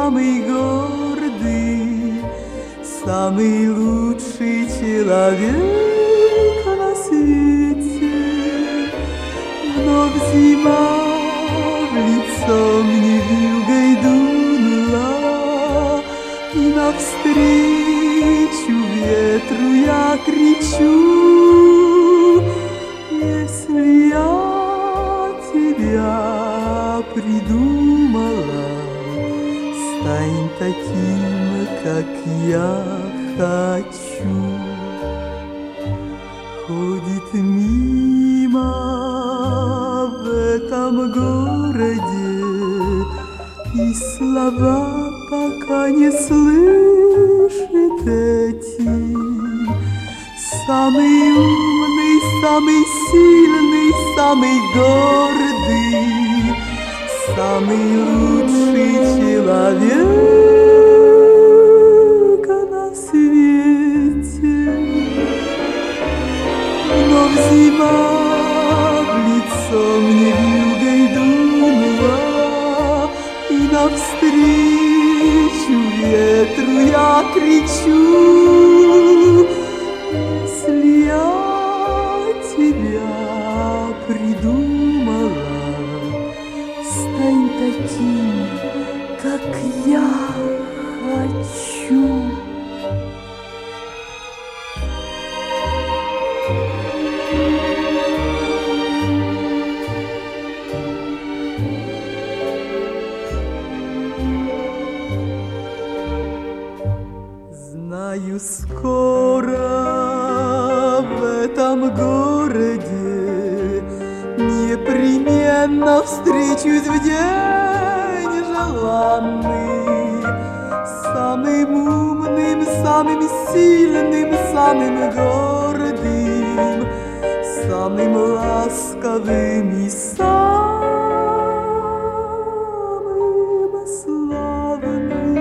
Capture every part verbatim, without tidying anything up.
самый гордый, самый лучший человек на свете. Вновь зима в лицо мне вьюгой дунула, и навстречу ветру я кричу: если я тебя придумала, стань таким, как я хочу. Ходит мимо в этом городе, и слова пока не слышит эти. Самый умный, самый сильный, самый гордый, самый лучший человек на свете. Вновь зима в лицо мне вьюгой дунула, и навстречу ветру я кричу: если я тебя придумала, стань таким, как я хочу. Знаю, скоро в этом городе непременно встречусь в день желанный, самым умным, самым сильным, самым гордым, самым ласковым и самым славным.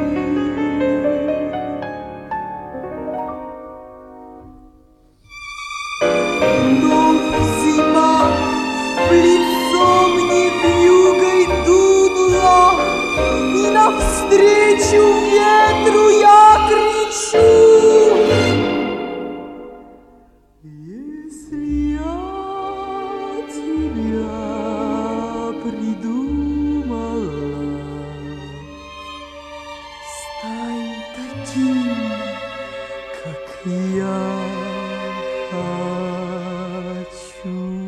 Но зима в лицо мне вьюгой дунула, и навстречу ветру я кричу: если я тебя придумала, стань таким, как я хочу.